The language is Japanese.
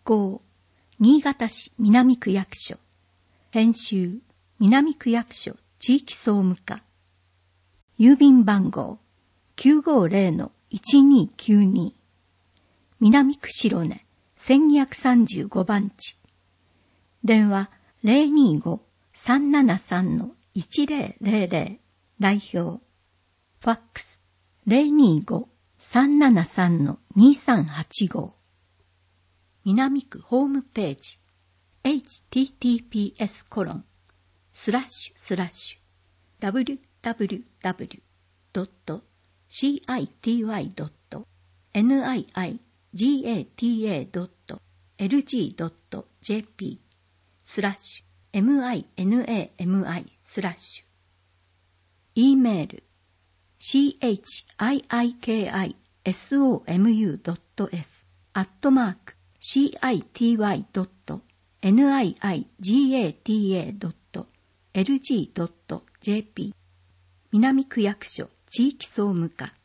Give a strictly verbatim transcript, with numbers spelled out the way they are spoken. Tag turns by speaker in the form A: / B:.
A: 稿、新潟市南区役所。編集、南区役所地域総務課。郵便番号 きゅうごゼロのいちにきゅうに。南区白根せんにひゃくさんじゅうごばんち。電話 ゼロにーごーさんななさんのいちゼロゼロゼロ。代表。ファックス ゼロにーごーさんななさんのにさんはちご。南区ホームページ エイチティーティーピーエスコロンスラッシュスラッシュダブリューダブリューダブリュードットシーアイティーワイドットニイガタドットエルジードットジェーピースラッシュ minami スラッシュ E メール chiikisomu.s アットマーク city.niigata.lg.jp 南区役所地域総務課